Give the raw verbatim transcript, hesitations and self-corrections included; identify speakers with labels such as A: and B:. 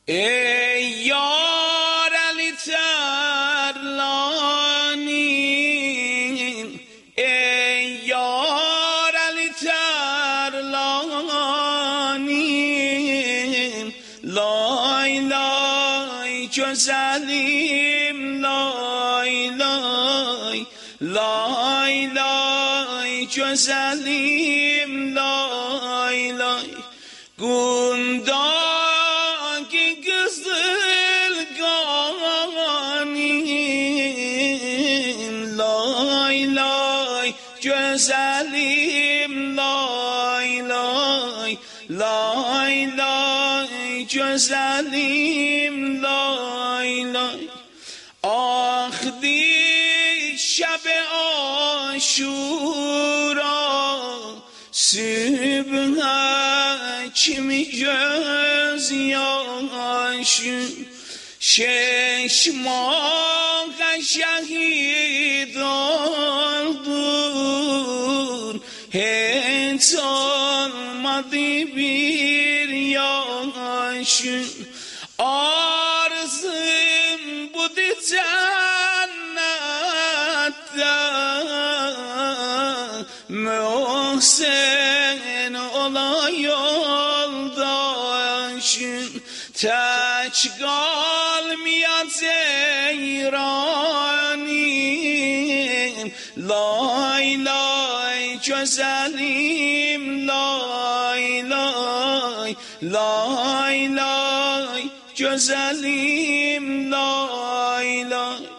A: ای یار علی ترلانی، ای یار علی ترلانی، لای لای جز علیم، لای لای لای لای جز علیم، لای لای گنداگی گزلگانیم، لای لای جز علیم، لای لای لای لای جز علیم، لای لای آخ دی شب عاشورا صبح چمی جز یاشون، شش ماه شهیدان دور هیچ آمدی بیر یاشون، آرزم بودی جنت محسن ola yoldaşın, teç kalmayan zeyranim, lay lay güzelim, lay lay lay lay güzelim, lay lay.